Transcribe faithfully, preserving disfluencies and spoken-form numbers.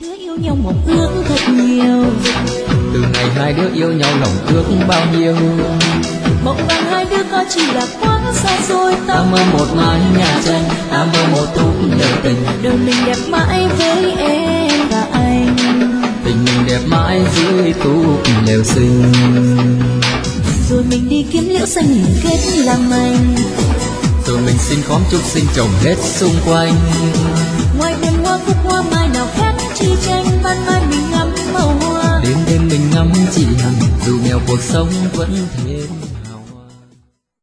đứa yêu nhau mộng ước thật nhiều. Từ ngày hai đứa yêu nhau lòng ước bao nhiêu. Mộng vàng hai đứa có chỉ là quá xa xôi. Ta mơ một mái nhà tranh, ta mơ một thúc đời tình. Đời mình đẹp mãi với em và anh. Tình mình đẹp mãi dưới túp lều xinh. Rồi mình đi kiếm liễu xanh liền kết làm anh. Rồi mình xin khóm trúc xinh trồng hết xung quanh. Ngoài vườn hoa cúc hoa mai nào khác chi tranh. Ban mai mình ngắm màu hoa, Đêm đêm mình ngắm chị Hằng. Dù nghèo cuộc sống vẫn thế.